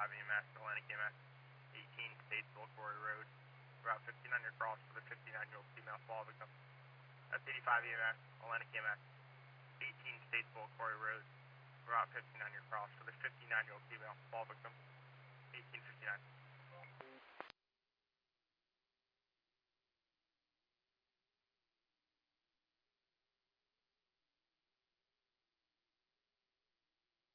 EMS, Atlantic EMS, 18 Statesville Quarry Road, Route 1500 cross for the 59-year-old female fall victim. That's 85 EMS, Atlantic EMS, 18 Statesville Quarry Road, Route 1500 cross for the 59-year-old female fall victim, 1859.